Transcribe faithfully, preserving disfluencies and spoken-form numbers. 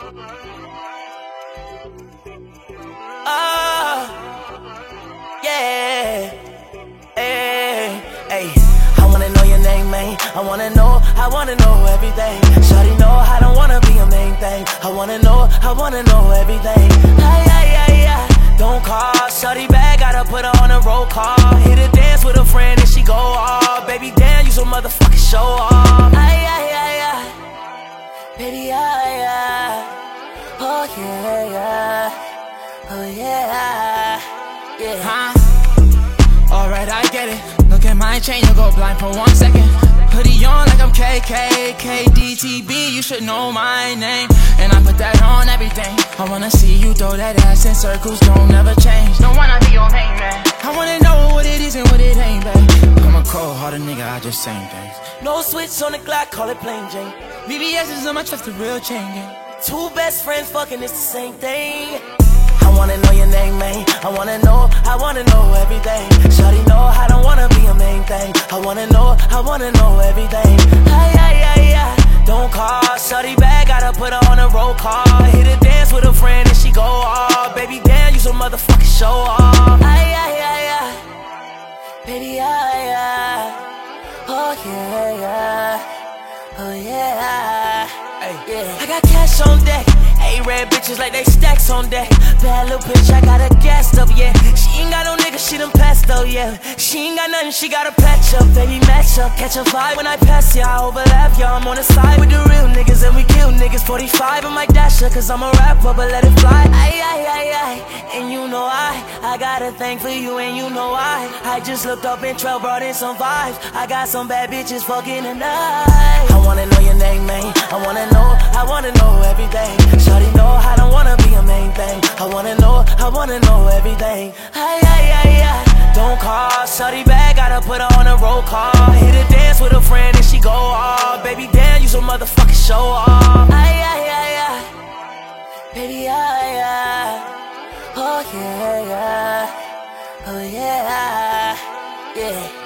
Oh, yeah. Hey, hey. I wanna know your name, man. I wanna know, I wanna know everything. Shawty know I don't wanna be a main thing. I wanna know, I wanna know everything. Ay, ay, ay, ay. Don't call, shawty back, gotta put her on a roll call. Hit a dance with a friend and she go off. Baby, damn, you some motherfucking show off. Ay, ay, ay, ay. Baby, ay, ay. Oh, yeah, yeah. Oh, yeah, yeah. Huh? Alright, I get it. Look at my chain, you'll go blind for one second. Hoodie on like I'm K K, K D T B, you should know my name. And I put that on everything. I wanna see you throw that ass in circles, don't never change. Don't wanna be your main man. I wanna know what it is and what it ain't, babe. I'm a cold-hearted nigga, I just saying things. No switch on the Glock, call it plain Jane. V V S is on my chest, the real chain gang. Two best friends fucking, it's the same thing. I wanna know your name, man. I wanna know, I wanna know everything. Shawty know I don't wanna be a main thing. I wanna know, I wanna know everything. Ay, ay, ay, ay. Don't call, shawty back, gotta put her on a roll call. Hit a dance with a friend and she go off. Baby, damn, you some motherfucking show off. Ay, ay, ay, ay. Baby, ay, ay. Oh, yeah, yeah. Oh, yeah. Hey, yeah. I got cash on deck. A-red bitches like they stacks on deck. Bad little bitch, I got her gassed up, yeah. She ain't got no nigga, she done passed though, yeah. She ain't got nothing, she got a patch up. Baby, match up, catch a vibe when I pass, yeah. I overlap, yeah. I'm on the side with the real niggas and we kill niggas. Forty-five, I'm like Dasher, cause I'm a rapper, but let it fly. Ay, ay, ay, ay. And you know I, I got a thing for you and you know I. I just looked up in Trail, brought in some vibes. I got some bad bitches fucking tonight. I wanna know your name, man. I wanna know, I wanna know everything. Shawty know I don't wanna be a main thing. I wanna know, I wanna know everything. Ay, ay, ay, ay. Don't call, shawty back, gotta put her on a roll call. Hit a dance with a friend and she go off. Baby, damn, you some motherfucking show off. Ay, ay, ay, ay. Baby, ay, ay. Oh, yeah, yeah. Oh, yeah, yeah.